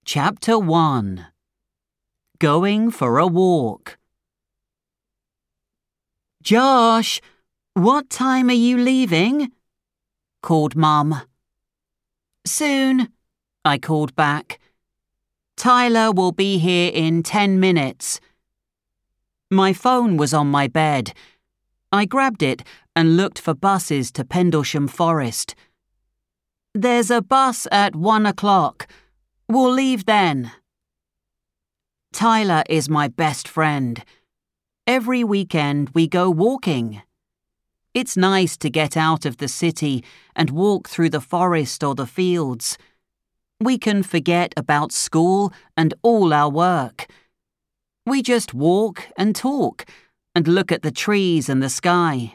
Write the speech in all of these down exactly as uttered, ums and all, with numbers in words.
Chapter one. Going for a walk. Josh, what time are you leaving? Called Mum. Soon, I called back. Tyler will be here in ten minutes. My phone was on my bed. I grabbed it and looked for buses to Pendlesham Forest. There's a bus at one o'clock. We'll leave then. Tyler is my best friend. Every weekend we go walking. It's nice to get out of the city and walk through the forest or the fields. We can forget about school and all our work. We just walk and talk and look at the trees and the sky.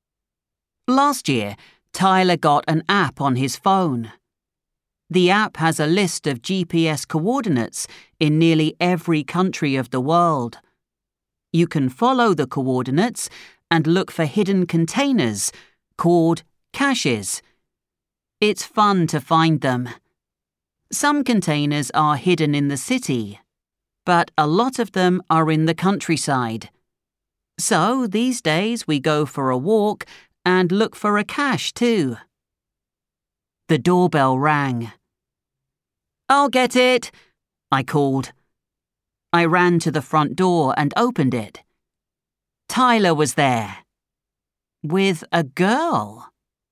Last year, Tyler got an app on his phone. The app has a list of G P S coordinates in nearly every country of the world. You can follow the coordinates and look for hidden containers called caches. It's fun to find them. Some containers are hidden in the city, but a lot of them are in the countryside. So these days we go for a walk and look for a cache too. The doorbell rang. "I'll get it," I called. I ran to the front door and opened it. Tyler was there. With a girl.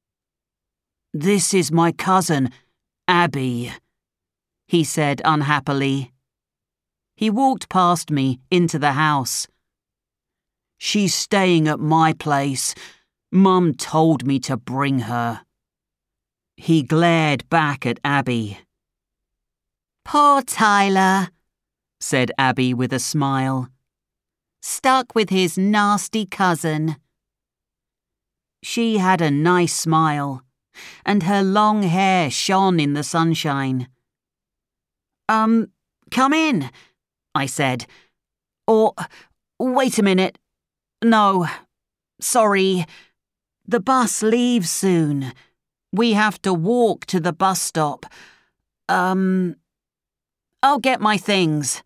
"This is my cousin, Abby," he said unhappily. He walked past me into the house. "She's staying at my place. Mum told me to bring her." He glared back at Abby. "Poor Tyler," said Abby with a smile. "Stuck with his nasty cousin." She had a nice smile, and her long hair shone in the sunshine. Um, come in," I said. Or, wait a minute. No, sorry. The bus leaves soon. We have to walk to the bus stop. Um, I'll get my things."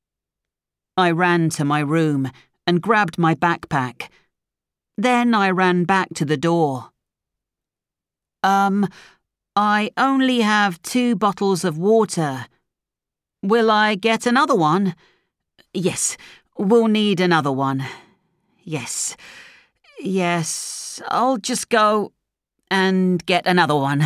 I ran to my room and grabbed my backpack. Then I ran back to the door. Um, I only have two bottles of water. Will I get another one? Yes, we'll need another one. Yes, yes, I'll just go and get another one.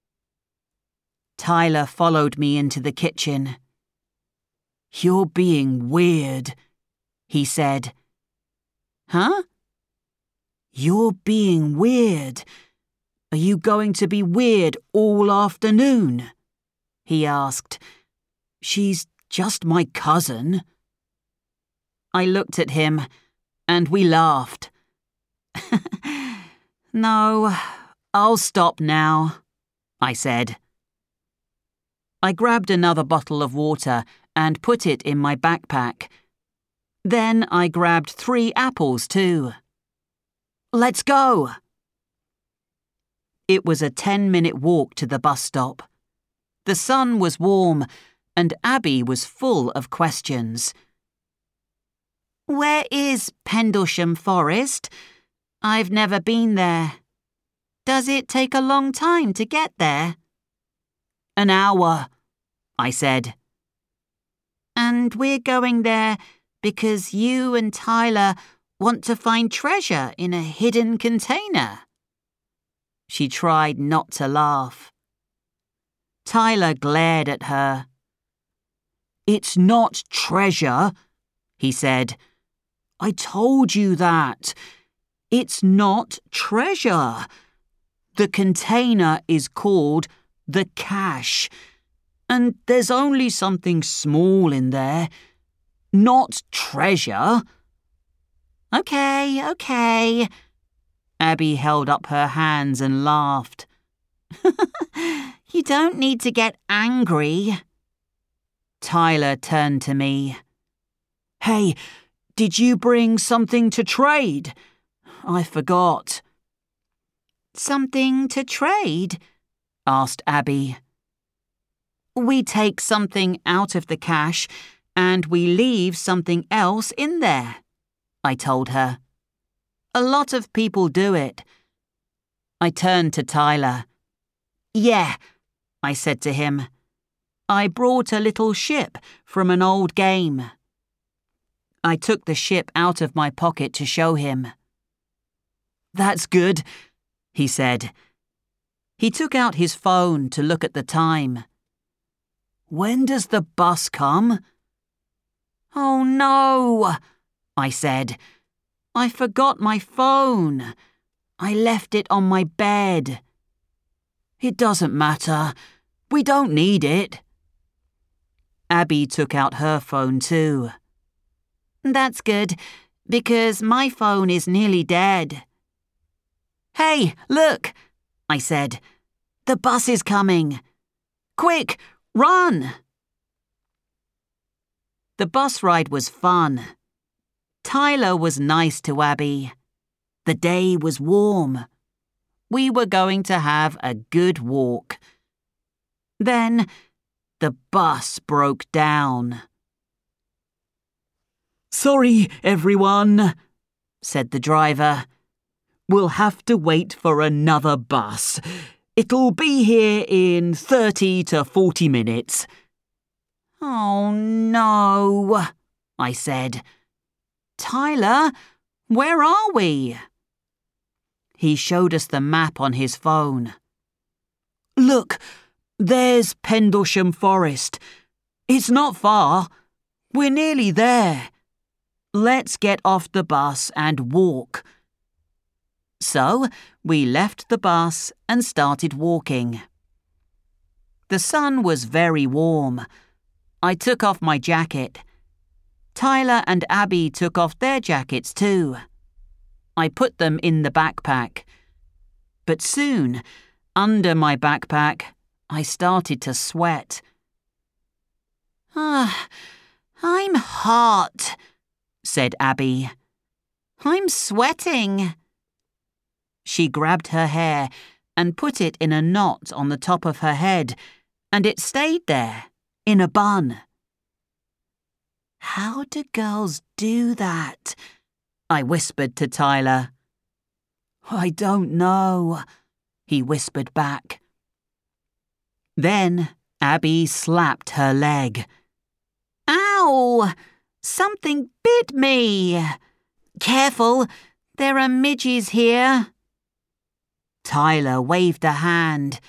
Tyler followed me into the kitchen. "You're being weird," he said. "Huh?" "You're being weird. Are you going to be weird all afternoon?" he asked. "She's just my cousin." I looked at him, and we laughed. "No, I'll stop now," I said. I grabbed another bottle of water and put it in my backpack. Then I grabbed three apples too. "Let's go!" It was a ten-minute walk to the bus stop. The sun was warm, and Abby was full of questions. "Where is Pendlesham Forest? I've never been there. Does it take a long time to get there?" "An hour," I said. "And we're going there because you and Tyler want to find treasure in a hidden container." She tried not to laugh. Tyler glared at her. "It's not treasure," he said. "I told you that. It's not treasure. The container is called the cache, and there's only something small in there. Not treasure." "Okay, okay." Abby held up her hands and laughed. "You don't need to get angry." Tyler turned to me. "Hey, did you bring something to trade? I forgot." "Something to trade?" asked Abby. We take something out of the cache and we leave something else in there, I told her. A lot of people do it. I turned to Tyler. Yeah, I said to him. I brought a little ship from an old game. I took the ship out of my pocket to show him. That's good, he said. He took out his phone to look at the time. When does the bus come? Oh no, I said. I forgot my phone. I left it on my bed. It doesn't matter. We don't need it. Abby took out her phone too. That's good, because my phone is nearly dead. Hey, look, I said. The bus is coming. Quick, run! The bus ride was fun. Tyler was nice to Abby. The day was warm. We were going to have a good walk. Then the bus broke down. Sorry, everyone, said the driver. We'll have to wait for another bus. It'll be here in thirty to forty minutes. Oh, no, I said. Tyler, where are we? He showed us the map on his phone. Look, there's Pendlesham Forest. It's not far. We're nearly there. Let's get off the bus and walk. So we left the bus and started walking. The sun was very warm. I took off my jacket. Tyler and Abby took off their jackets too. I put them in the backpack. But soon, under my backpack, I started to sweat. Ah, I'm hot, said Abby. I'm sweating. She grabbed her hair and put it in a knot on the top of her head, and it stayed there, in a bun. How do girls do that? I whispered to Tyler. I don't know, he whispered back. Then Abby slapped her leg. Ow! Something bit me. Careful, there are midges here. Tyler waved a hand.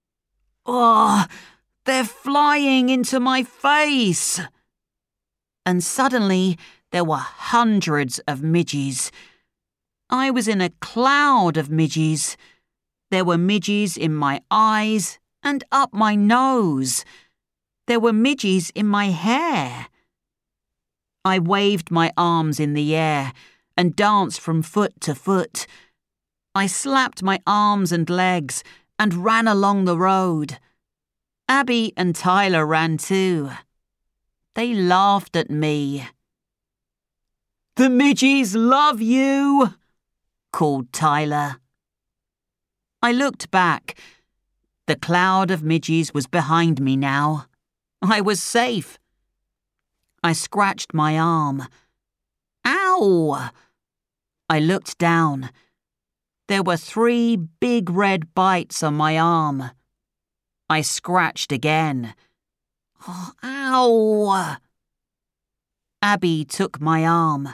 Oh, they're flying into my face. And suddenly there were hundreds of midges. I was in a cloud of midges. There were midges in my eyes and up my nose. There were midges in my hair. I waved my arms in the air and danced from foot to foot. I slapped my arms and legs and ran along the road. Abby and Tyler ran too. They laughed at me. The midges love you, called Tyler. I looked back. The cloud of midges was behind me now. I was safe. I scratched my arm. Ow! I looked down. There were three big red bites on my arm. I scratched again. Oh, ow! Abby took my arm.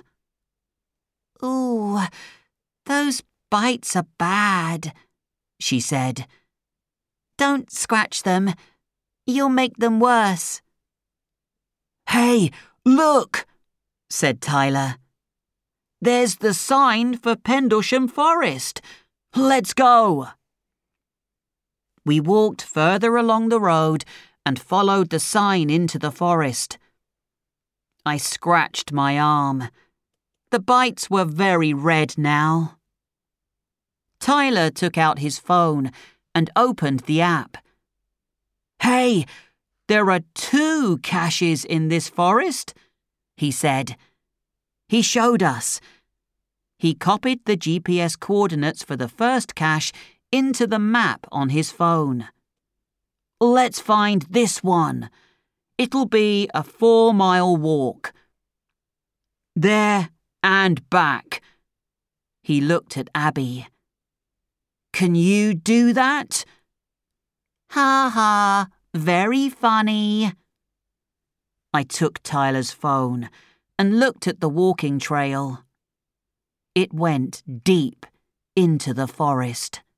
Ooh, those bites are bad, she said. Don't scratch them. You'll make them worse. Hey, look, said Tyler. There's the sign for Pendlesham Forest. Let's go. We walked further along the road and followed the sign into the forest. I scratched my arm. The bites were very red now. Tyler took out his phone and opened the app. Hey, there are two caches in this forest, he said. He showed us. He copied the G P S coordinates for the first cache into the map on his phone. Let's find this one. It'll be a four-mile walk. There and back. He looked at Abby. Can you do that? Ha ha, very funny. I took Tyler's phone and looked at the walking trail. It went deep into the forest.